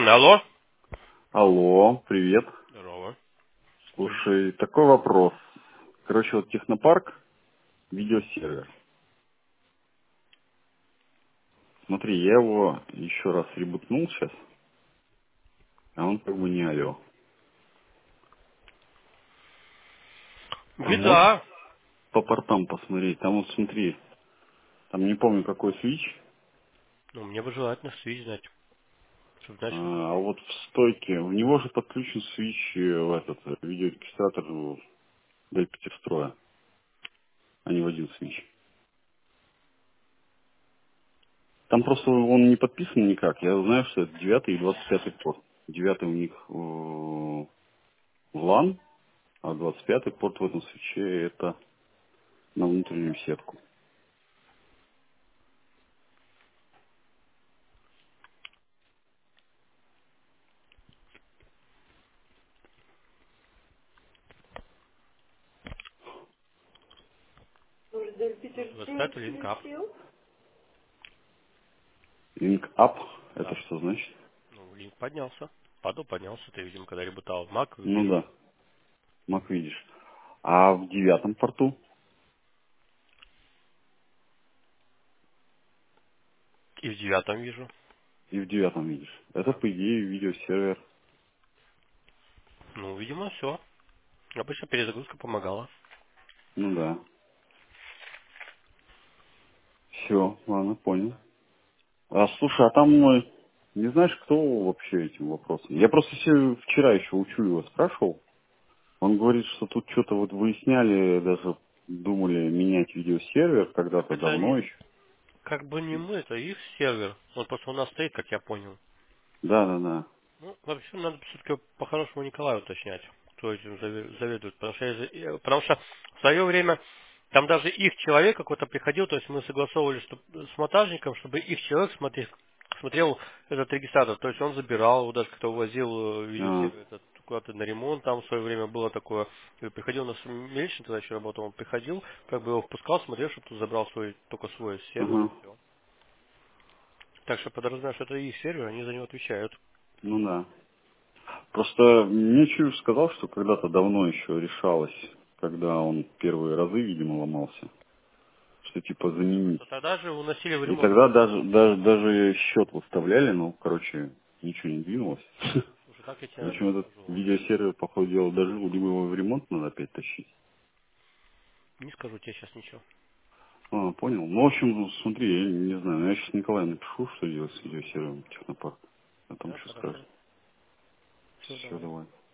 Алло. Алло, привет. Здорово. Слышь. Слушай, такой вопрос. Короче, вот Технопарк, видеосервер. Смотри, я его еще раз ребутнул сейчас, а он как бы не алло. А можешь Беда. по портам посмотреть? Там вот смотри, там не помню какой свич, Ну, мне бы желательно свич знать, чтобы знать, что а звонить. вот в стойке, в него же подключен свич в этот видеорегистратор для пятистроя, а не в один свич. Там просто он не подписан никак. Я знаю, что это 9 и 25 порт. 9 у них в LAN, а 25-й порт в этом свече это на внутреннюю сетку. 25 линк ап. Link up, это Да. что значит? Ну, линк поднялся. Падал, поднялся. Ты, видимо, когда ребутал Mac, Ну видишь. да, Mac видишь. А в 9-м порту И в 9 вижу. и в 9-м видишь. Это, Да. по идее, видеосервер. Ну, видимо, все. Обычно перезагрузка помогала. Ну да. Все, ладно, понял. Да. А слушай, а там не знаешь, кто вообще этим вопросом? Я просто вчера еще учу его спрашивал. Он говорит, что тут что-то вот выясняли, даже думали менять видеосервер Так когда-то это давно еще. как бы не мы, это их сервер. Он просто у нас стоит, как я понял. Да, да, да. Ну, вообще, надо все-таки по-хорошему Николаю уточнять, кто этим заведует. Потому что в свое время там даже их человек какой-то приходил, то есть мы согласовывали с монтажником, чтобы их человек смотрел этот регистратор. То есть он забирал, его даже кто возил А, видеосервер этот куда-то на ремонт, там в свое время было такое. И приходил у нас Мельчин, тогда еще работал, он приходил, как бы его впускал, смотрел, чтобы тут забрал только свой сервер и ага. все. Так что подразумеваю, что это их сервер, они за него отвечают. Ну да. Просто мне Чуев сказал, что когда-то давно еще решалось, когда он первые разы, видимо, ломался, что типа заменить. То тогда же уносили в И ремонт. тогда даже счет выставляли, но, короче, ничего не двинулось. Слушай, так я тебе Причем этот скажу. видеосервер, по ходу дела, дожил, либо его в ремонт надо опять тащить. Не скажу тебе сейчас ничего. А, понял. Ну, в общем, ну, смотри, я не знаю, я сейчас Николаю напишу, что делать с видеосервером Технопарк. А там Да, что скажет. хорошо. Все, Все, давай. давай.